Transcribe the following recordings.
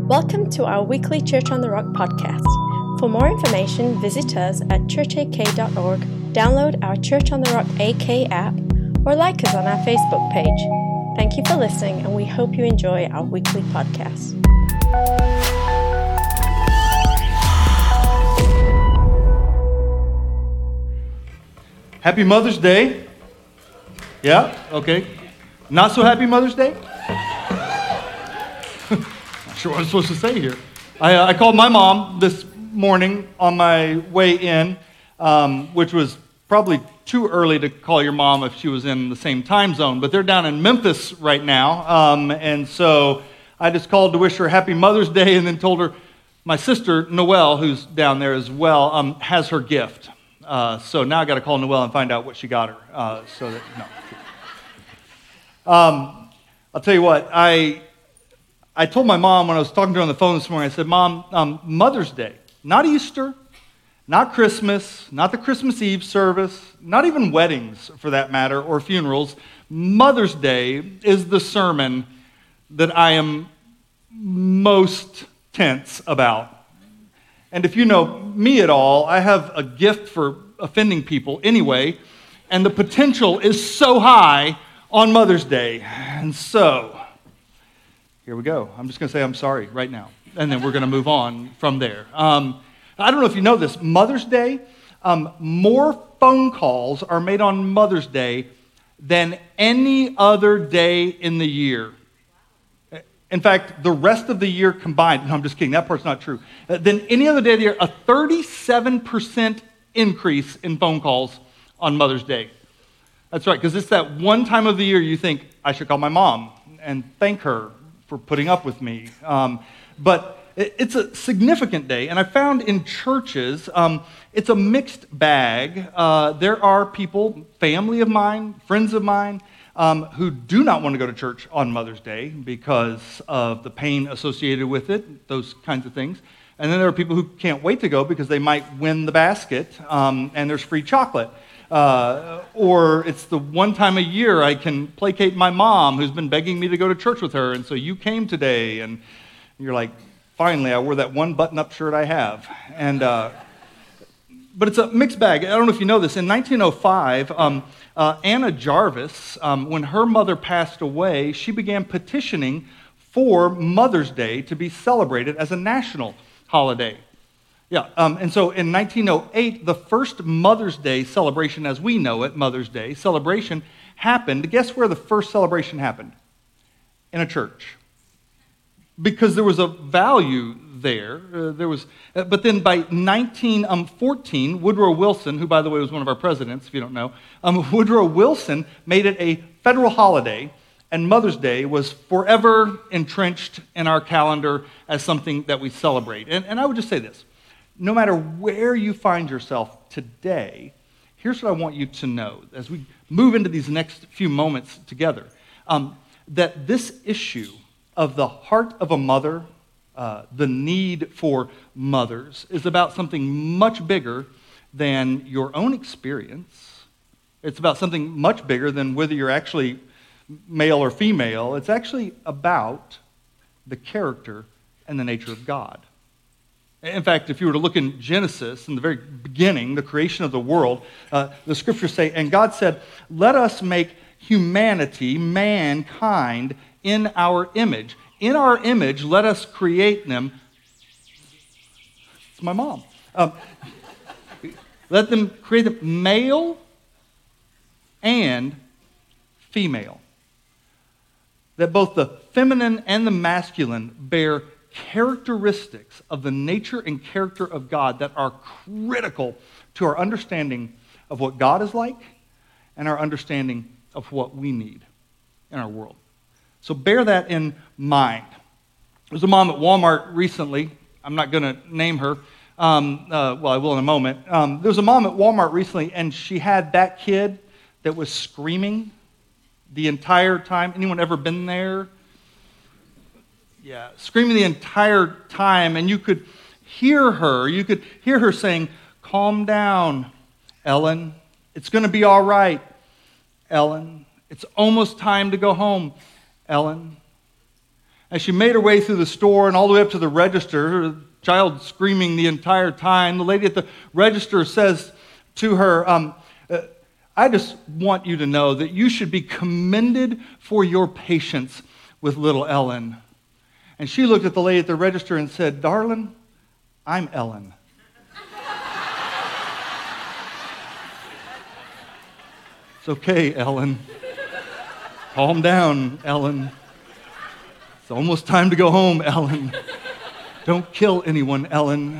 Welcome to our weekly Church on the Rock podcast. For more information, visit us at churchak.org, download our Church on the Rock AK app, or like us on our Facebook page. Thank you for listening, and we hope you enjoy our weekly podcast. Happy Mother's Day. Yeah? Okay. Not so happy Mother's Day? Not sure what I'm supposed to say here. I called my mom this morning on my way in, which was probably too early to call your mom if she was in the same time zone, but they're down in Memphis right now, and so I just called to wish her Happy Mother's Day and then told her my sister, Noelle, who's down there as well, has her gift. So now I got to call Noelle and find out what she got her. I'll tell you what, I told my mom when I was talking to her on the phone this morning, I said, Mom, Mother's Day, not Easter, not Christmas, not the Christmas Eve service, not even weddings for that matter, or funerals. Mother's Day is the sermon that I am most tense about. And if you know me at all, I have a gift for offending people anyway, and the potential is so high on Mother's Day. And so, here we go. I'm just going to say I'm sorry right now, and then we're going to move on from there. I don't know if you know this, Mother's Day, more phone calls are made on Mother's Day than any other day in the year. In fact, the rest of the year combined, no, I'm just kidding, that part's not true, than any other day of the year, a 37% increase in phone calls on Mother's Day. That's right, because it's that one time of the year you think, I should call my mom and thank her for putting up with me. But it's a significant day, and I found in churches, it's a mixed bag. There are people, family of mine, friends of mine, who do not want to go to church on Mother's Day because of the pain associated with it, those kinds of things. And then there are people who can't wait to go because they might win the basket, and there's free chocolate. Or it's the one time a year I can placate my mom who's been begging me to go to church with her, and so you came today, and you're like, finally, I wore that one button-up shirt I have. And but it's a mixed bag. I don't know if you know this. In 1905, Anna Jarvis, when her mother passed away, she began petitioning for Mother's Day to be celebrated as a national holiday. Yeah, and so in 1908, the first Mother's Day celebration as we know it, Mother's Day celebration, happened. Guess where the first celebration happened? In a church. Because there was a value there. But then by 1914, Woodrow Wilson, who by the way was one of our presidents, if you don't know, Woodrow Wilson made it a federal holiday, and Mother's Day was forever entrenched in our calendar as something that we celebrate. And I would just say this. No matter where you find yourself today, here's what I want you to know as we move into these next few moments together, that this issue of the heart of a mother, the need for mothers, is about something much bigger than your own experience. It's about something much bigger than whether you're actually male or female. It's actually about the character and the nature of God. In fact, if you were to look in Genesis, in the very beginning, the creation of the world, the scriptures say, and God said, let us make humanity, mankind, in our image. In our image, let us create them. It's my mom. Let them create them male and female. That both the feminine and the masculine bear characteristics of the nature and character of God that are critical to our understanding of what God is like and our understanding of what we need in our world. So bear that in mind. There was a mom at Walmart recently. I'm not going to name her. Well, I will in a moment. There was a mom at Walmart recently, and she had that kid that was screaming the entire time. Anyone ever been there? Yeah, screaming the entire time, and you could hear her. You could hear her saying, calm down, Ellen. It's going to be all right, Ellen. It's almost time to go home, Ellen. As she made her way through the store and all the way up to the register, the child screaming the entire time, the lady at the register says to her, I just want you to know that you should be commended for your patience with little Ellen. And she looked at the lady at the register and said, darling, I'm Ellen. It's okay, Ellen. Calm down, Ellen. It's almost time to go home, Ellen. Don't kill anyone, Ellen.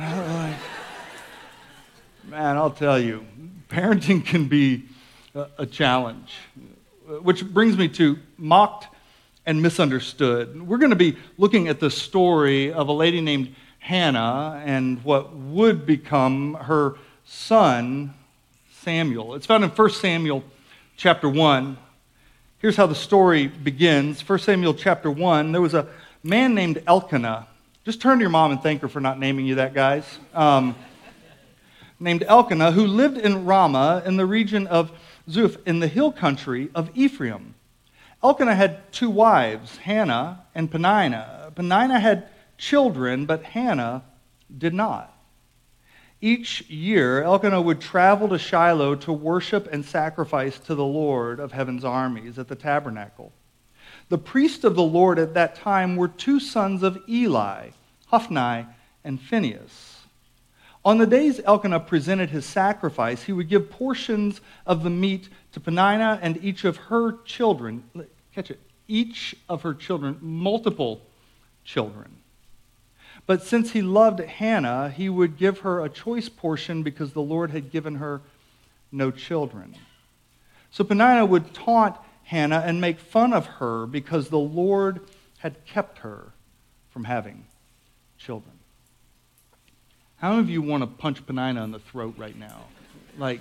Man, I'll tell you, parenting can be a challenge. Which brings me to mocked and misunderstood. We're going to be looking at the story of a lady named Hannah and what would become her son, Samuel. It's found in 1 Samuel chapter 1. Here's how the story begins. 1 Samuel chapter 1, there was a man named Elkanah. Just turn to your mom and thank her for not naming you that, guys. Named Elkanah, who lived in Ramah in the region of Zuph in the hill country of Ephraim. Elkanah had two wives, Hannah and Peninnah. Peninnah had children, but Hannah did not. Each year, Elkanah would travel to Shiloh to worship and sacrifice to the Lord of heaven's armies at the tabernacle. The priests of the Lord at that time were two sons of Eli, Hophni and Phinehas. On the days Elkanah presented his sacrifice, he would give portions of the meat to Peninnah and each of her children. Catch it. Each of her children, multiple children. But since he loved Hannah, he would give her a choice portion because the Lord had given her no children. So Peninnah would taunt Hannah and make fun of her because the Lord had kept her from having children. How many of you want to punch Peninnah in the throat right now? Like,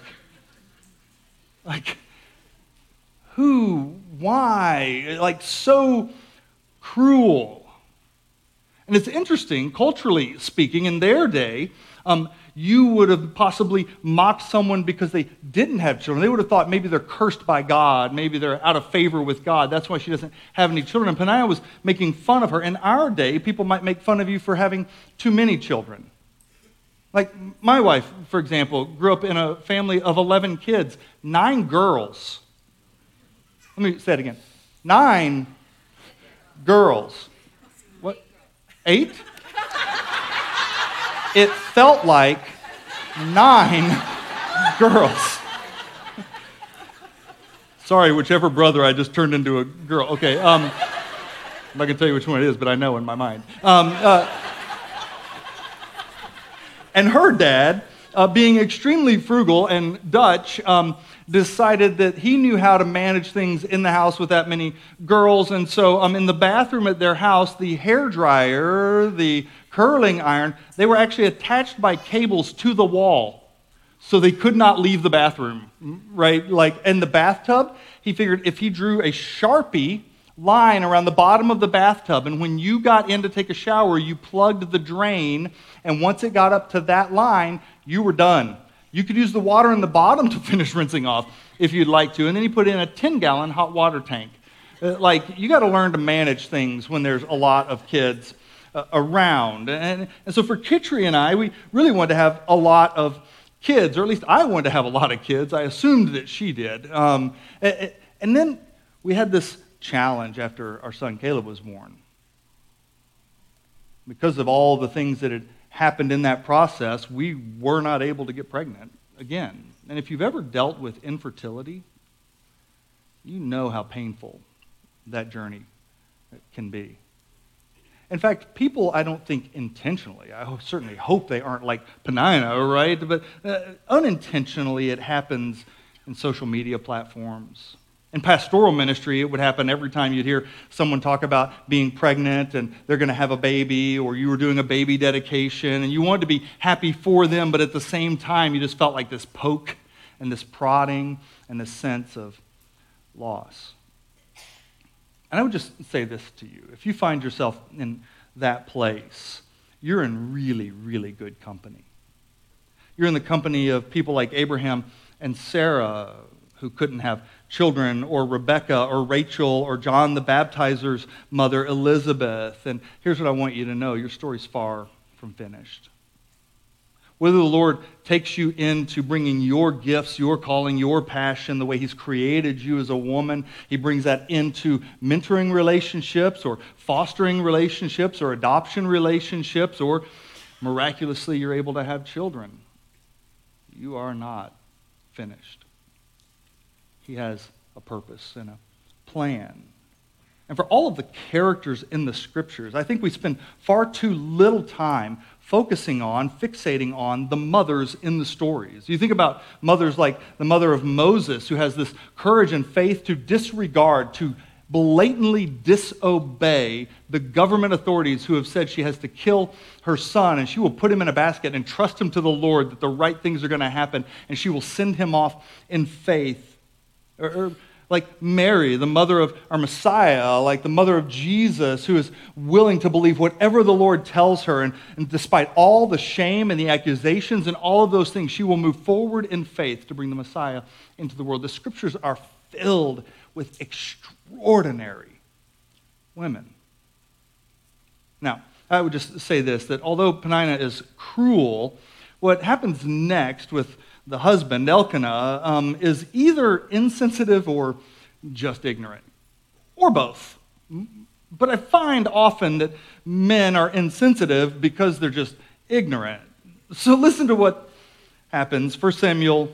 who? Why? Like, so cruel. And it's interesting, culturally speaking, in their day, you would have possibly mocked someone because they didn't have children. They would have thought maybe they're cursed by God, maybe they're out of favor with God. That's why she doesn't have any children. And Peninnah was making fun of her. In our day, people might make fun of you for having too many children. Like my wife, for example, grew up in a family of 11 kids, 9 girls. Let me say it again. 9 girls. 8? It felt like 9 girls. Sorry, whichever brother I just turned into a girl. Okay, I'm not going to tell you which one it is, but I know in my mind. And her dad, being extremely frugal and Dutch, decided that he knew how to manage things in the house with that many girls. And so in the bathroom at their house, the hairdryer, the curling iron, they were actually attached by cables to the wall. So they could not leave the bathroom, right? Like in the bathtub, he figured if he drew a Sharpie line around the bottom of the bathtub, and when you got in to take a shower, you plugged the drain, and once it got up to that line, you were done. You could use the water in the bottom to finish rinsing off if you'd like to, and then he put in a 10-gallon hot water tank. You got to learn to manage things when there's a lot of kids around. And so for Kitri and I, we really wanted to have a lot of kids, or at least I wanted to have a lot of kids. I assumed that she did. And then we had this challenge after our son Caleb was born. Because of all the things that had happened in that process, we were not able to get pregnant again. And if you've ever dealt with infertility, you know how painful that journey can be. In fact, people, I don't think intentionally, I certainly hope they aren't like Peninnah, right? But unintentionally it happens in social media platforms. In pastoral ministry, it would happen every time you'd hear someone talk about being pregnant and they're going to have a baby, or you were doing a baby dedication and you wanted to be happy for them, but at the same time you just felt like this poke and this prodding and this sense of loss. And I would just say this to you. If you find yourself in that place, you're in really, really good company. You're in the company of people like Abraham and Sarah, who couldn't have children, or Rebecca, or Rachel, or John the Baptizer's mother, Elizabeth. And here's what I want you to know. Your story's far from finished. Whether the Lord takes you into bringing your gifts, your calling, your passion, the way He's created you as a woman, He brings that into mentoring relationships or fostering relationships or adoption relationships, or miraculously you're able to have children. You are not finished. He has a purpose and a plan. And for all of the characters in the Scriptures, I think we spend far too little time fixating on the mothers in the stories. You think about mothers like the mother of Moses, who has this courage and faith to disregard, to blatantly disobey the government authorities who have said she has to kill her son, and she will put him in a basket and trust him to the Lord that the right things are going to happen, and she will send him off in faith. Or like Mary, the mother of our Messiah, like the mother of Jesus, who is willing to believe whatever the Lord tells her. And despite all the shame and the accusations and all of those things, she will move forward in faith to bring the Messiah into the world. The Scriptures are filled with extraordinary women. Now, I would just say this, that although Peninnah is cruel, what happens next with the husband, Elkanah, is either insensitive or just ignorant, or both. But I find often that men are insensitive because they're just ignorant. So listen to what happens. 1 Samuel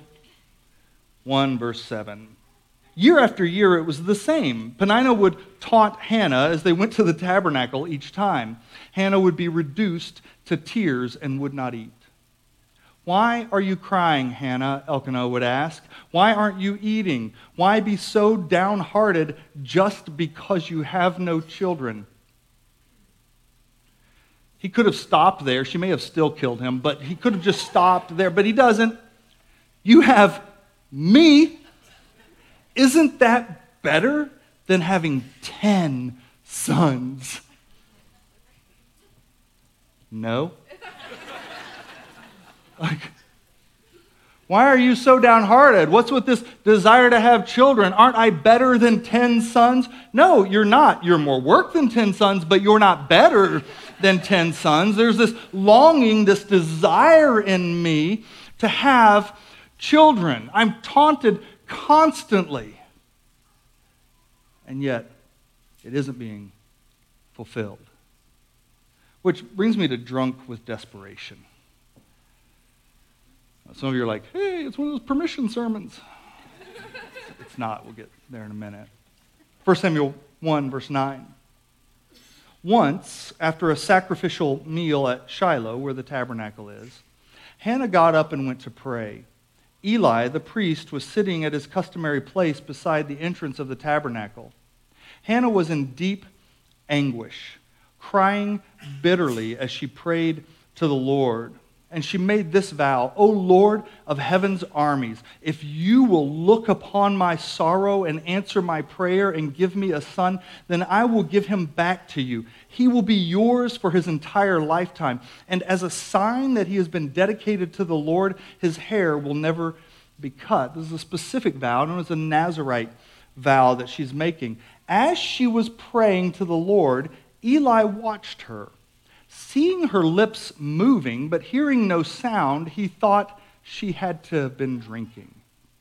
1, verse 7. Year after year, it was the same. Peninnah would taunt Hannah as they went to the tabernacle each time. Hannah would be reduced to tears and would not eat. "Why are you crying, Hannah?" Elkanah would ask. "Why aren't you eating? Why be so downhearted just because you have no children?" He could have stopped there. She may have still killed him, but he could have just stopped there, but he doesn't. "You have me. Isn't that better than having 10 sons?" No. Like, why are you so downhearted? What's with this desire to have children? Aren't I better than 10 sons? No, you're not. You're more work than 10 sons, but you're not better than 10 sons. There's this longing, this desire in me to have children. I'm taunted constantly. And yet, it isn't being fulfilled. Which brings me to drunk with desperation. Some of you are like, hey, it's one of those permission sermons. It's not. We'll get there in a minute. 1 Samuel 1, verse 9. Once, after a sacrificial meal at Shiloh, where the tabernacle is, Hannah got up and went to pray. Eli, the priest, was sitting at his customary place beside the entrance of the tabernacle. Hannah was in deep anguish, crying bitterly as she prayed to the Lord. And she made this vow: "O Lord of heaven's armies, if you will look upon my sorrow and answer my prayer and give me a son, then I will give him back to you. He will be yours for his entire lifetime. And as a sign that he has been dedicated to the Lord, his hair will never be cut." This is a specific vow, known as a Nazirite vow that she's making. As she was praying to the Lord, Eli watched her. Seeing her lips moving, but hearing no sound, he thought she had to have been drinking.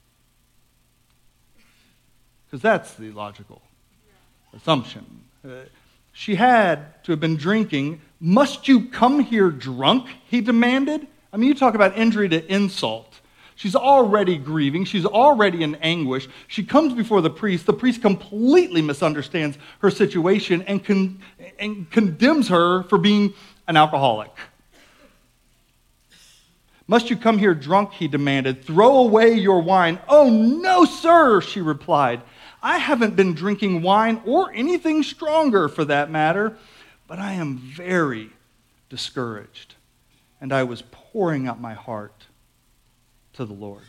Because that's the logical assumption. She had to have been drinking. "Must you come here drunk?" he demanded. I mean, you talk about injury to insult. She's already grieving. She's already in anguish. She comes before the priest. The priest completely misunderstands her situation and condemns her for being an alcoholic. "Must you come here drunk?" he demanded. "Throw away your wine." "Oh, no, sir," she replied. "I haven't been drinking wine or anything stronger for that matter, but I am very discouraged, and I was pouring out my heart to the Lord."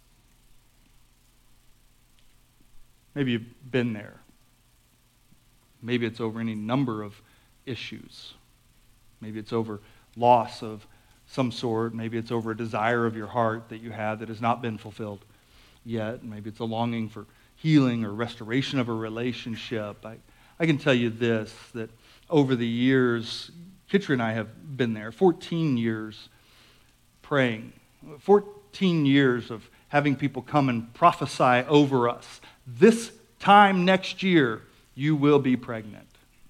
Maybe you've been there. Maybe it's over any number of issues. Maybe it's over loss of some sort. Maybe it's over a desire of your heart that you have that has not been fulfilled yet. Maybe it's a longing for healing or restoration of a relationship. I can tell you this, that over the years, Kitcher and I have been there, 14 years praying, 14 years of having people come and prophesy over us. This time next year, you will be pregnant.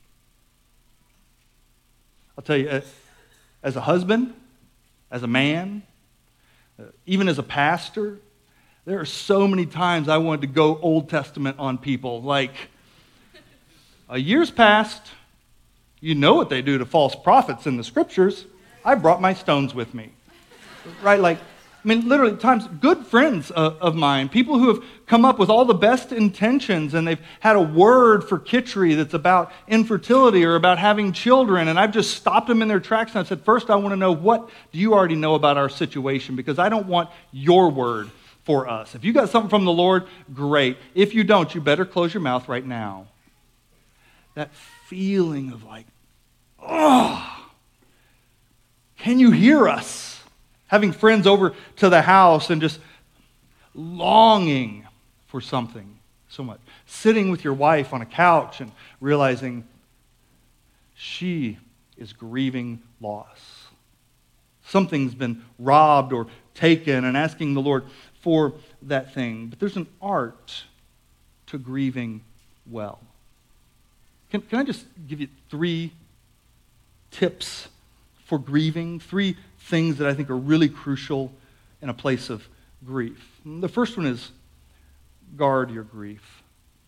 I'll tell you, as a husband, as a man, even as a pastor, there are so many times I wanted to go Old Testament on people. Like, a year's passed, you know what they do to false prophets in the scriptures. I brought my stones with me. Right? Like, I mean, literally, times, good friends of mine, people who have come up with all the best intentions, and they've had a word for Kitchery that's about infertility or about having children, and I've just stopped them in their tracks, and I said, first, I want to know, what do you already know about our situation? Because I don't want your word for us. If you got something from the Lord, great. If you don't, you better close your mouth right now. That feeling of like, oh, can you hear us? Having friends over to the house and just longing for something so much. Sitting with your wife on a couch and realizing she is grieving loss. Something's been robbed or taken, and asking the Lord for that thing. But there's an art to grieving well. Can I just give you 3 tips for grieving? 3 things that I think are really crucial in a place of grief. The first one is guard your grief.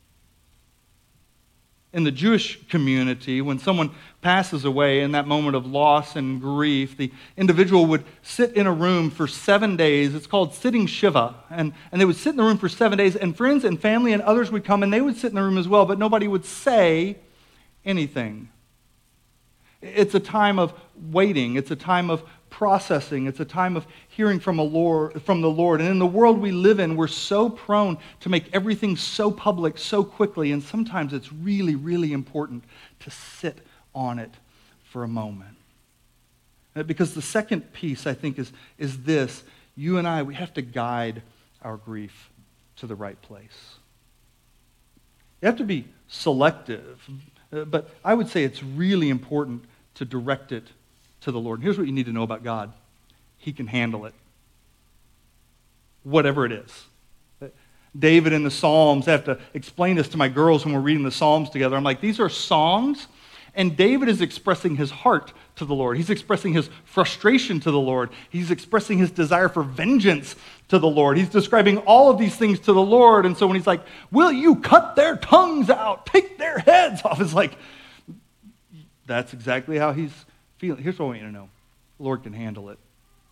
In the Jewish community, when someone passes away in that moment of loss and grief, the individual would sit in a room for 7 days. It's called sitting Shiva. And they would sit in the room for 7 days, and friends and family and others would come, and they would sit in the room as well, but nobody would say anything. It's a time of waiting. It's a time of processing. It's a time of hearing from the Lord. And in the world we live in, we're so prone to make everything so public so quickly, and sometimes it's really, really important to sit on it for a moment. Because the second piece, I think, is this. You and I, we have to guide our grief to the right place. You have to be selective, but I would say it's really important to direct it to the Lord. And here's what you need to know about God. He can handle it. Whatever it is. David in the Psalms, I have to explain this to my girls when we're reading the Psalms together. I'm like, these are songs, and David is expressing his heart to the Lord. He's expressing his frustration to the Lord. He's expressing his desire for vengeance to the Lord. He's describing all of these things to the Lord. And so when he's like, will you cut their tongues out, take their heads off, it's like, that's exactly how he's feeling. Here's what I want you to know. The Lord can handle it.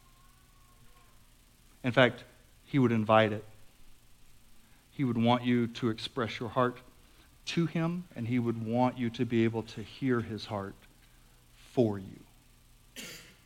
In fact, he would invite it. He would want you to express your heart to him, and he would want you to be able to hear his heart for you.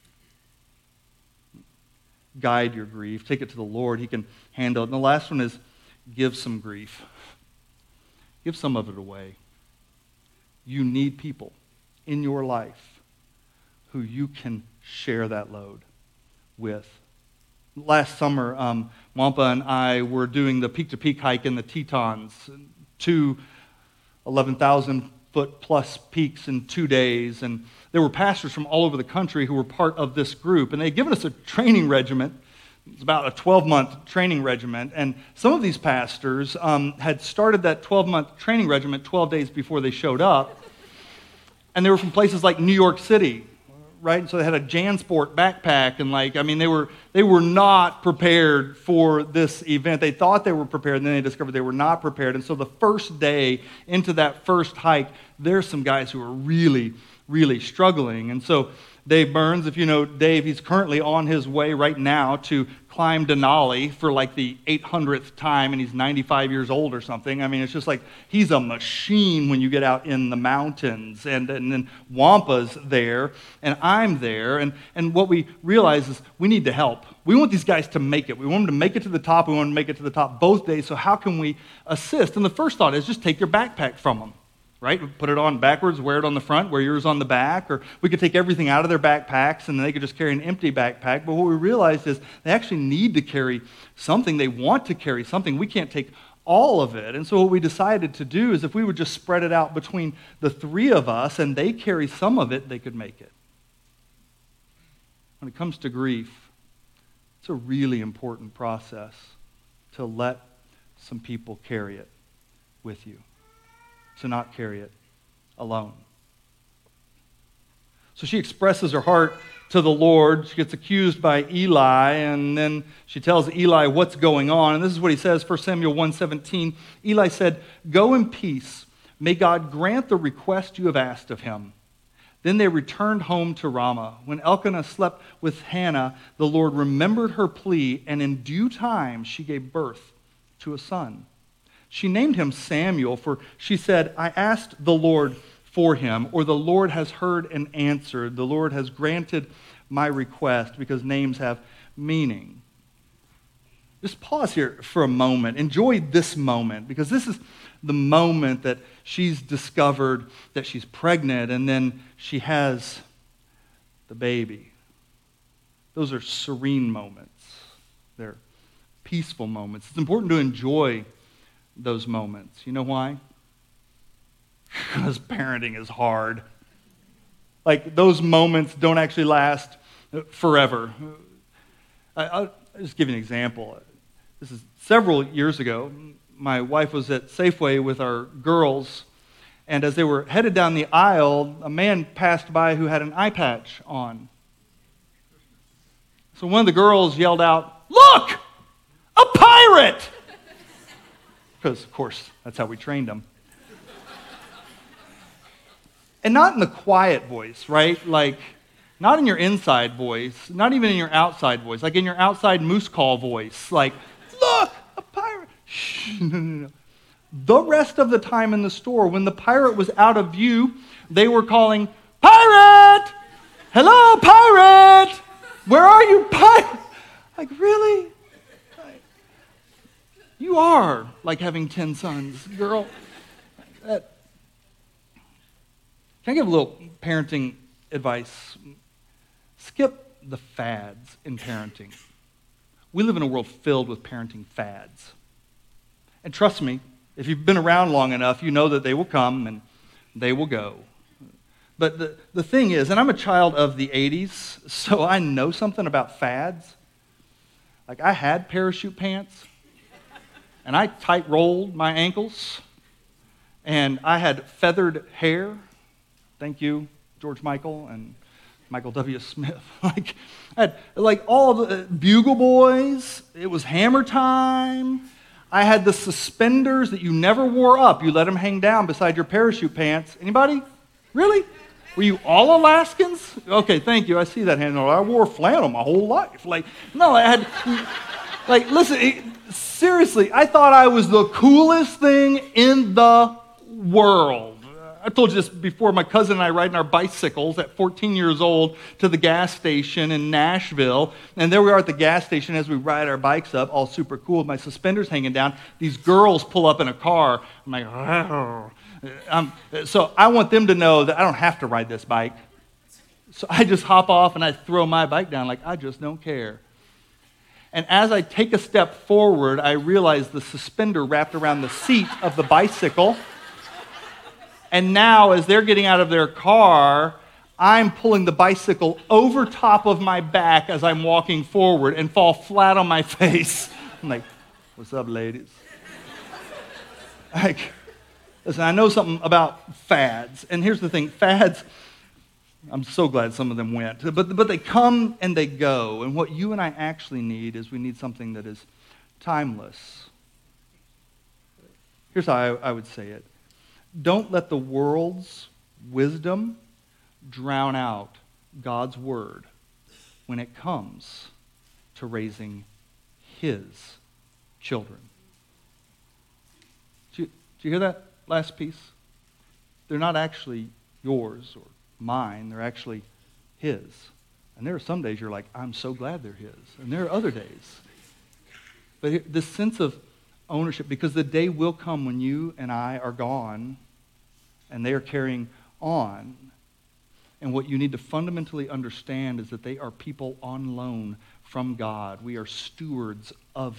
Guide your grief. Take it to the Lord. He can handle it. And the last one is give some grief. Give some of it away. You need people in your life who you can share that load with. Last summer, Wampa and I were doing the peak-to-peak hike in the Tetons, 2 11,000-foot plus peaks in 2 days, and there were pastors from all over the country who were part of this group, and they had given us a training regiment. It's about a 12-month training regiment, and some of these pastors had started that 12-month training regiment 12 days before they showed up, and they were from places like New York City, right? And so they had a JanSport backpack, and they were not prepared for this event. They thought they were prepared, and then they discovered they were not prepared. And so the first day into that first hike, there's some guys who are really, really struggling. And so Dave Burns, if you know Dave, he's currently on his way right now to climb Denali for like the 800th time, and he's 95 years old or something. I mean, it's just like he's a machine when you get out in the mountains. And then Wampa's there, and I'm there. And what we realize is we need to help. We want these guys to make it. We want them to make it to the top. We want them to make it to the top both days. So how can we assist? And the first thought is just take their backpack from them. Right? Put it on backwards, wear it on the front, wear yours on the back, or we could take everything out of their backpacks and then they could just carry an empty backpack. But what we realized is they actually need to carry something. They want to carry something. We can't take all of it. And so what we decided to do is if we would just spread it out between the three of us and they carry some of it, they could make it. When it comes to grief, it's a really important process to let some people carry it with you, to not carry it alone. So she expresses her heart to the Lord. She gets accused by Eli, and then she tells Eli what's going on. And this is what he says, 1 Samuel 1:17. Eli said, "Go in peace. May God grant the request you have asked of him." Then they returned home to Ramah. When Elkanah slept with Hannah, the Lord remembered her plea, and in due time she gave birth to a son. She named him Samuel, for she said, "I asked the Lord for him," or "The Lord has heard and answered. The Lord has granted my request," because names have meaning. Just pause here for a moment. Enjoy this moment, because this is the moment that she's discovered that she's pregnant, and then she has the baby. Those are serene moments. They're peaceful moments. It's important to enjoy those moments. You know why? Because parenting is hard. Like, those moments don't actually last forever. I'll just give you an example. This is several years ago. My wife was at Safeway with our girls, and as they were headed down the aisle, a man passed by who had an eye patch on. So one of the girls yelled out, "Look! A pirate!" Because, of course, that's how we trained them. And not in the quiet voice, right? Like, not in your inside voice, not even in your outside voice, like in your outside moose call voice. Like, "Look, a pirate." Shh, no. The rest of the time in the store, when the pirate was out of view, they were calling, "Pirate! Hello, pirate! Where are you, pirate?" Like, really? You are like having 10 sons, girl. Can I give a little parenting advice? Skip the fads in parenting. We live in a world filled with parenting fads. And trust me, if you've been around long enough, you know that they will come and they will go. But the thing is, and I'm a child of the 80s, so I know something about fads. Like, I had parachute pants, and I tight rolled my ankles, and I had feathered hair. Thank you, George Michael and Michael W. Smith. I had all the Bugle Boys. It was Hammer Time. I had the suspenders that you never wore up. You let them hang down beside your parachute pants. Anybody? Really? Were you all Alaskans? Okay, thank you. I see that hand. I wore flannel my whole life. No, I had, listen, seriously, I thought I was the coolest thing in the world. I told you this before. My cousin and I riding our bicycles at 14 years old to the gas station in Nashville. And there we are at the gas station as we ride our bikes up, all super cool with my suspenders hanging down. These girls pull up in a car. I'm like, "Oh." So I want them to know that I don't have to ride this bike. So I just hop off and I throw my bike down like I just don't care. And as I take a step forward, I realize the suspender wrapped around the seat of the bicycle. And now, as they're getting out of their car, I'm pulling the bicycle over top of my back as I'm walking forward and fall flat on my face. I'm like, "What's up, ladies?" Listen, I know something about fads. And here's the thing, fads, I'm so glad some of them went. But they come and they go. And what you and I actually need is we need something that is timeless. Here's how I would say it. Don't let the world's wisdom drown out God's word when it comes to raising his children. Did you hear that last piece? They're not actually yours or mine. They're actually his. And there are some days you're like, "I'm so glad they're his." And there are other days. But this sense of ownership, because the day will come when you and I are gone and they are carrying on. And what you need to fundamentally understand is that they are people on loan from God. We are stewards of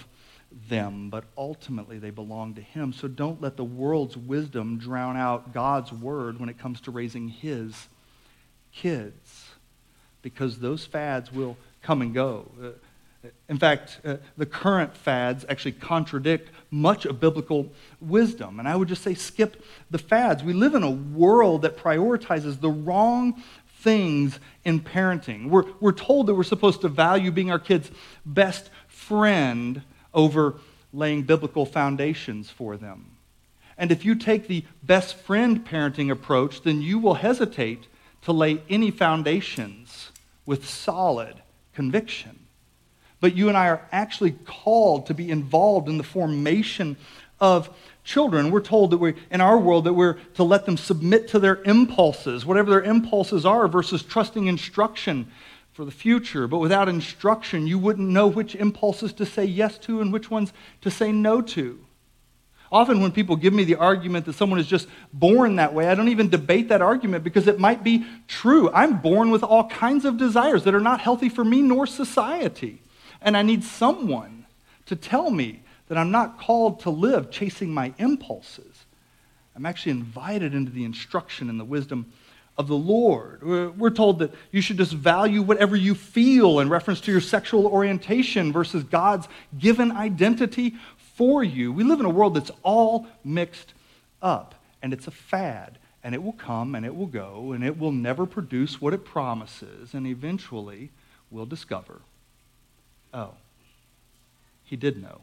them, but ultimately they belong to him. So don't let the world's wisdom drown out God's word when it comes to raising his kids, because those fads will come and go. In fact, the current fads actually contradict much of biblical wisdom. And I would just say skip the fads. We live in a world that prioritizes the wrong things in parenting. We're told that we're supposed to value being our kids' best friend over laying biblical foundations for them. And if you take the best friend parenting approach, then you will hesitate to lay any foundations with solid conviction. But you and I are actually called to be involved in the formation of children. We're told that in our world, that we're to let them submit to their impulses, whatever their impulses are, versus trusting instruction for the future. But without instruction, you wouldn't know which impulses to say yes to and which ones to say no to. Often when people give me the argument that someone is just born that way, I don't even debate that argument because it might be true. I'm born with all kinds of desires that are not healthy for me nor society. And I need someone to tell me that I'm not called to live chasing my impulses. I'm actually invited into the instruction and the wisdom of the Lord. We're told that you should just value whatever you feel in reference to your sexual orientation versus God's given identity for you. We live in a world that's all mixed up, and it's a fad, and it will come and it will go, and it will never produce what it promises, and eventually we'll discover, oh, he did know.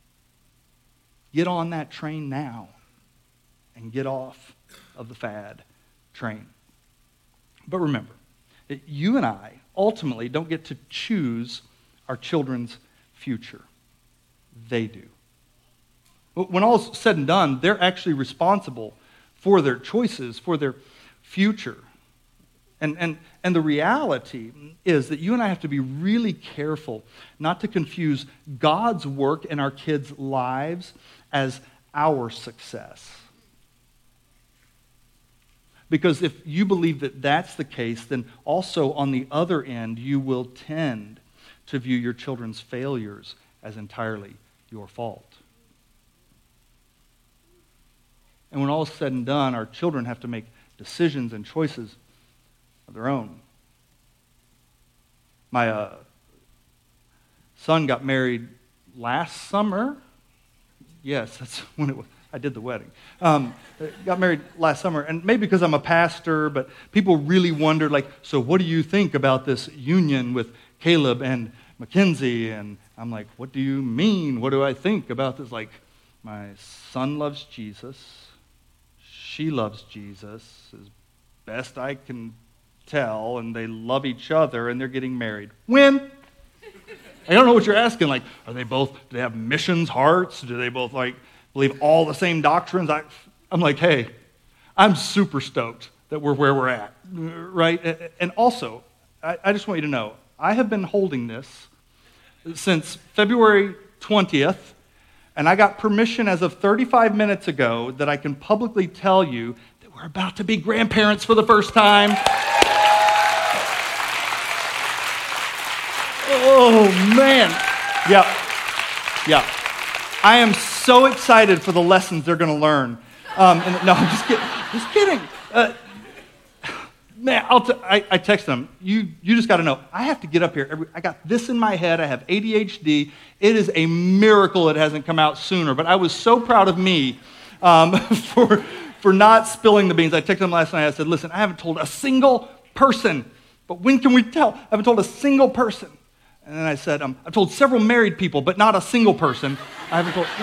Get on that train now and get off of the fad train. But remember, that you and I ultimately don't get to choose our children's future. They do. When all's said and done, they're actually responsible for their choices, for their future. And the reality is that you and I have to be really careful not to confuse God's work in our kids' lives as our success. Because if you believe that that's the case, then also on the other end, you will tend to view your children's failures as entirely your fault. And when all is said and done, our children have to make decisions and choices of their own. My son got married last summer. Yes, that's when it was. I did the wedding. Got married last summer, and maybe because I'm a pastor, but people really wondered, like, so what do you think about this union with Caleb and Mackenzie? And I'm like, what do you mean? What do I think about this? Like, my son loves Jesus. She loves Jesus, as best I can tell, and they love each other, and they're getting married. When? I don't know what you're asking. Like, do they have missions hearts? Do they both, believe all the same doctrines? I'm like, hey, I'm super stoked that we're where we're at, right? And also, I just want you to know, I have been holding this since February 20th, and I got permission as of 35 minutes ago that I can publicly tell you that we're about to be grandparents for the first time. Oh, man. Yeah. I am so excited for the lessons they're going to learn. No, I'm just kidding. Man, I text them. You just got to know. I have to get up here. I got this in my head. I have ADHD. It is a miracle it hasn't come out sooner. But I was so proud of me for not spilling the beans. I texted them last night. I said, listen, I haven't told a single person. But when can we tell? I haven't told a single person. And then I said, I've told several married people, but not a single person. I haven't told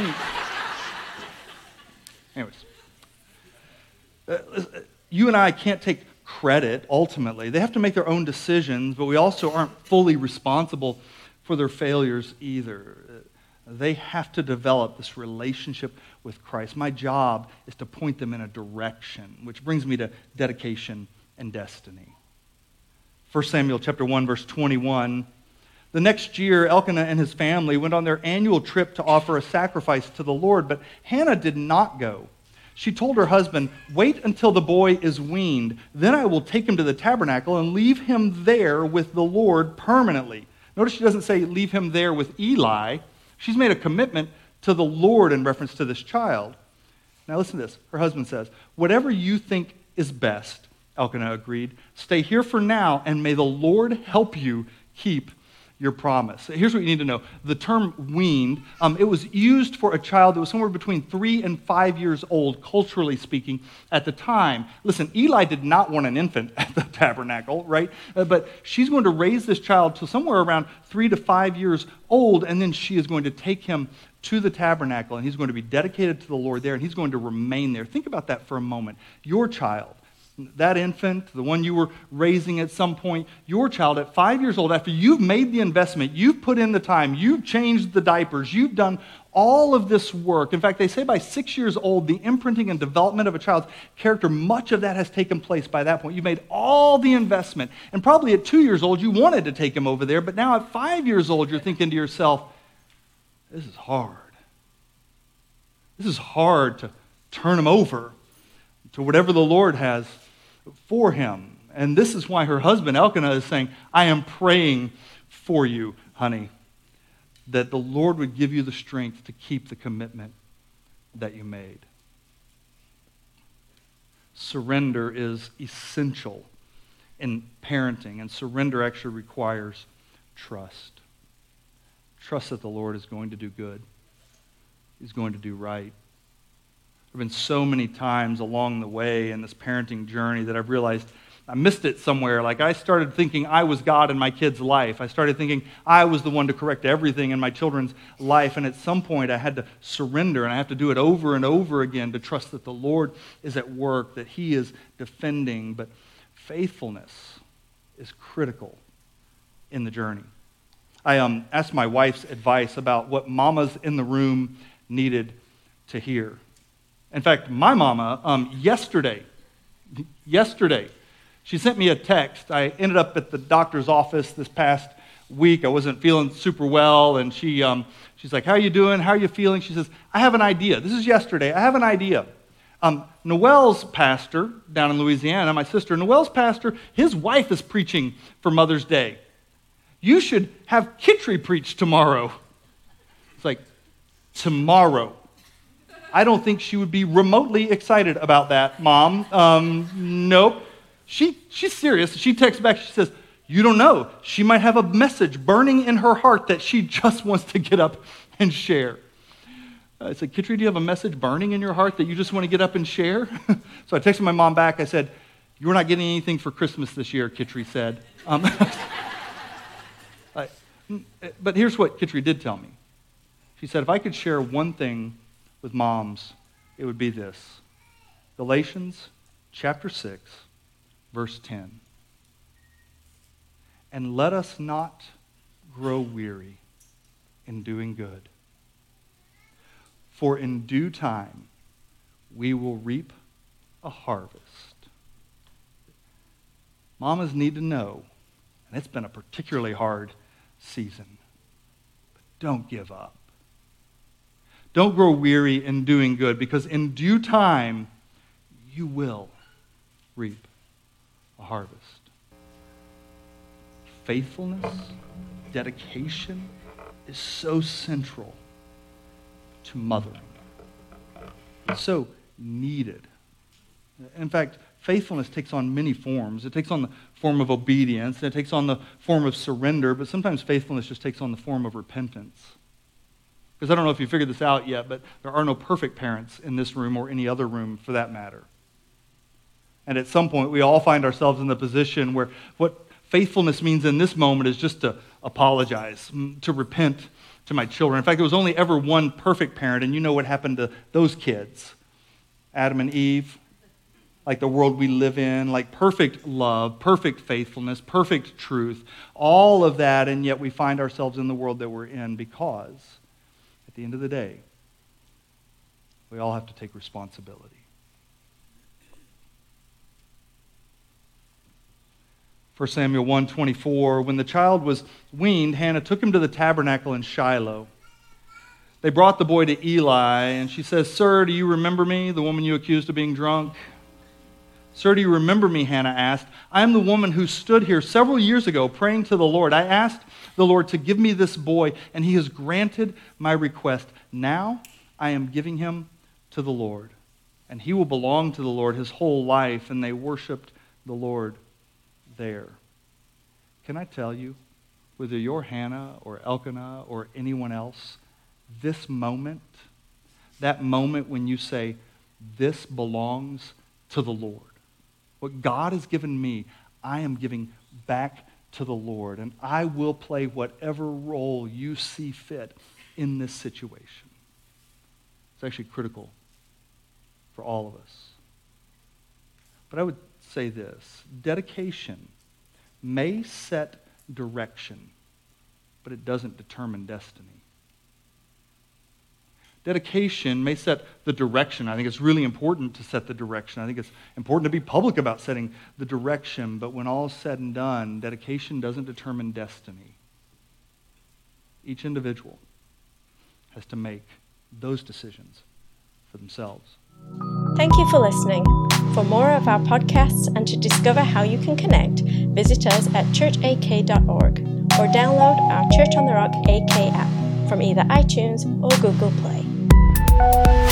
any. Anyways, you and I can't take credit, ultimately. They have to make their own decisions, but we also aren't fully responsible for their failures either. They have to develop this relationship with Christ. My job is to point them in a direction, which brings me to dedication and destiny. 1 Samuel chapter 1, verse 21. The next year, Elkanah and his family went on their annual trip to offer a sacrifice to the Lord, but Hannah did not go. She told her husband, wait until the boy is weaned. Then I will take him to the tabernacle and leave him there with the Lord permanently. Notice she doesn't say leave him there with Eli. She's made a commitment to the Lord in reference to this child. Now listen to this. Her husband says, "Whatever you think is best," Elkanah agreed. "Stay here for now, and may the Lord help you keep your promise." Here's what you need to know. The term weaned, it was used for a child that was somewhere between 3 and 5 years old, culturally speaking, at the time. Listen, Eli did not want an infant at the tabernacle, right? But she's going to raise this child to somewhere around 3 to 5 years old, and then she is going to take him to the tabernacle, and he's going to be dedicated to the Lord there, and he's going to remain there. Think about that for a moment. Your child, that infant, the one you were raising at some point, your child at 5 years old, after you've made the investment, you've put in the time, you've changed the diapers, you've done all of this work. In fact, they say by 6 years old, the imprinting and development of a child's character, much of that has taken place by that point. You've made all the investment. And probably at 2 years old, you wanted to take him over there, but now at 5 years old, you're thinking to yourself, this is hard. This is hard to turn him over to whatever the Lord has for him. And this is why her husband, Elkanah, is saying, "I am praying for you, honey, that the Lord would give you the strength to keep the commitment that you made." Surrender is essential in parenting, and surrender actually requires trust. Trust that the Lord is going to do good. He's going to do right. There have been so many times along the way in this parenting journey that I've realized I missed it somewhere. Like I started thinking I was God in my kid's life. I started thinking I was the one to correct everything in my children's life. And at some point I had to surrender, and I have to do it over and over again to trust that the Lord is at work, that He is defending. But faithfulness is critical in the journey. I asked my wife's advice about what mamas in the room needed to hear. In fact, my mama, yesterday, she sent me a text. I ended up at the doctor's office this past week. I wasn't feeling super well, and she's like, "How are you doing? How are you feeling?" She says, "I have an idea." This is yesterday. "I have an idea. Noel's pastor down in Louisiana, my sister, Noel's pastor, his wife is preaching for Mother's Day. You should have Kitri preach tomorrow." It's like, tomorrow. I don't think she would be remotely excited about that, Mom. Nope. She's serious. She texts back, she says, "You don't know. She might have a message burning in her heart that she just wants to get up and share." I said, "Kitri, do you have a message burning in your heart that you just want to get up and share?" So I texted my mom back. I said, "You're not getting anything for Christmas this year," Kitri said. But here's what Kitri did tell me. She said, if I could share one thing with moms, it would be this. Galatians chapter 6, verse 10. "And let us not grow weary in doing good, for in due time we will reap a harvest." Mamas need to know, and it's been a particularly hard season, but don't give up. Don't grow weary in doing good, because in due time you will reap a harvest. Faithfulness, dedication is so central to mothering. It's so needed. In fact, faithfulness takes on many forms. It takes on the form of obedience, and it takes on the form of surrender, but sometimes faithfulness just takes on the form of repentance. Because I don't know if you figured this out yet, but there are no perfect parents in this room or any other room for that matter. And at some point, we all find ourselves in the position where what faithfulness means in this moment is just to apologize, to repent to my children. In fact, there was only ever one perfect parent, and you know what happened to those kids. Adam and Eve, like the world we live in, like perfect love, perfect faithfulness, perfect truth, all of that, and yet we find ourselves in the world that we're in because at the end of the day, we all have to take responsibility. 1 Samuel 1:24, when the child was weaned, Hannah took him to the tabernacle in Shiloh. They brought the boy to Eli, and she says, "Sir, do you remember me, the woman you accused of being drunk?" Sir, do you remember me, Hannah asked. I am the woman who stood here several years ago praying to the Lord. I asked the Lord to give me this boy, and he has granted my request. Now I am giving him to the Lord, and he will belong to the Lord his whole life. And they worshiped the Lord there. Can I tell you, whether you're Hannah or Elkanah or anyone else, this moment, that moment when you say, this belongs to the Lord. What God has given me, I am giving back to the Lord, and I will play whatever role you see fit in this situation. It's actually critical for all of us. But I would say this, dedication may set direction, but it doesn't determine destiny. Dedication may set the direction. I think it's really important to set the direction. I think it's important to be public about setting the direction, but when all is said and done, dedication doesn't determine destiny. Each individual has to make those decisions for themselves. Thank you for listening. For more of our podcasts and to discover how you can connect, visit us at churchak.org or download our Church on the Rock AK app from either iTunes or Google Play.